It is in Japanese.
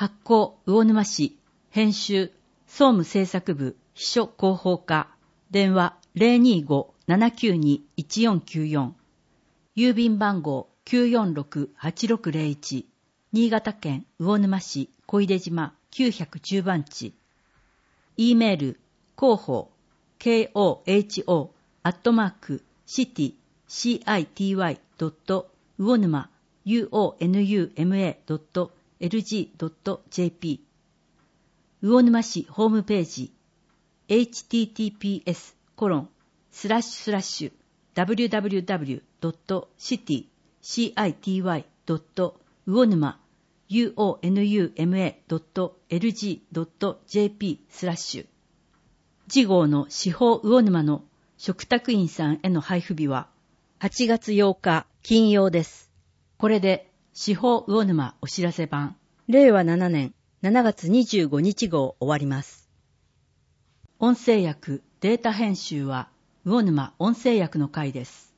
発行魚沼市、編集総務制作部秘書広報課、電話025-792-1494、郵便番号946-8601、新潟県魚沼市小出島910番地、E メール広報 koho@city.uonuma.lg.jp、 魚沼市ホームページ https://www.city.uonuma.lg.jp/次号の司法魚沼の嘱託員さんへの配布日は8月8日金曜です。これで司法魚沼お知らせ版令和7年7月25日号終わります。音声訳データ編集は魚沼音声訳の会です。